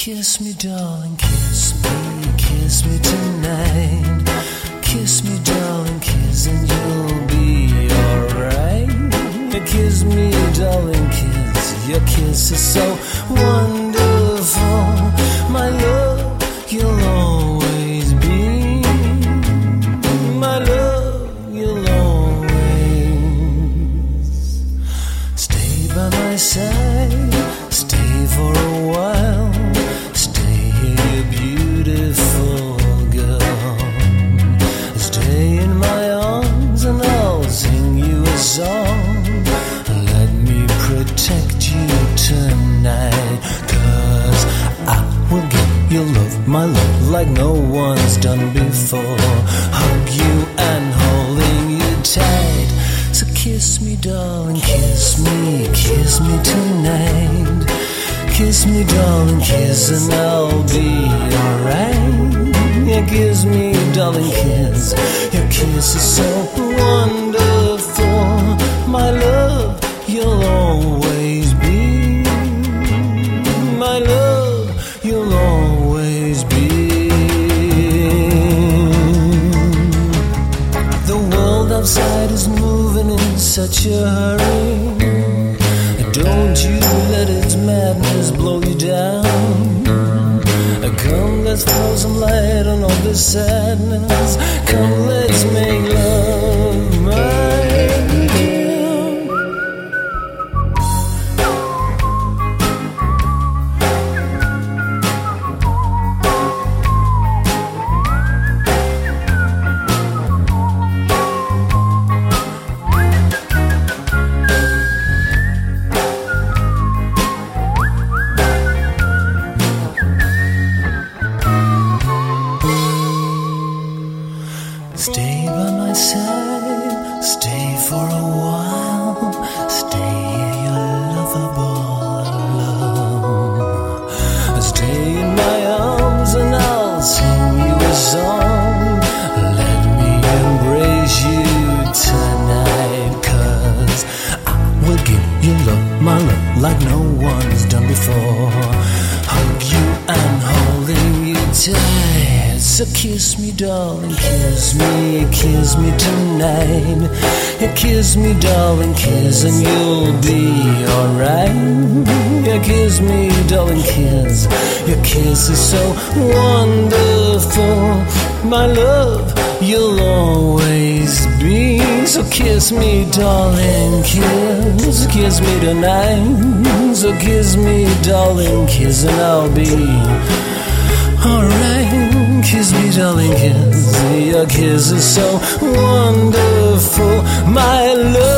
Kiss me, darling, kiss me tonight. Kiss me, darling, kiss and you'll be alright. Kiss me, darling, kiss. Your kiss is so wonderful. My love, you'll always be. My love, you'll always stay by my side. Stay for a while. Stay here, you beautiful girl. Stay in my arms and I'll sing you a song. Let me protect you tonight. 'Cause I will give you love, my love, like no one's done before. Hug you and holding you tight. So kiss me, darling, kiss me tonight. Kiss me, darling, kiss and I'll be alright. Yeah, kiss me, darling, kiss. Your kiss is so wonderful. My love, you'll always be. My love, you'll always be. The world outside is moving in such a hurry. Don't you let its madness blow you down. Come, let's throw some light on all this sadness. Come, let's make love, my dear. Stay by my side, stay for a while. Stay here, your lovable love. Stay in my arms and I'll sing you a song. Let me embrace you tonight. 'Cause I will give you love, my love, like no one's done before. Hug you and holding you tight. So kiss me, darling, kiss me tonight. Yeah, kiss me, darling, kiss and you'll be alright. Yeah, kiss me, darling, kiss. Your kiss is so wonderful. My love, you'll always be. So kiss me, darling, kiss me tonight. So kiss me, darling, kiss and I'll be alright. Kiss me, darling, kiss. Your kiss is so wonderful. My love.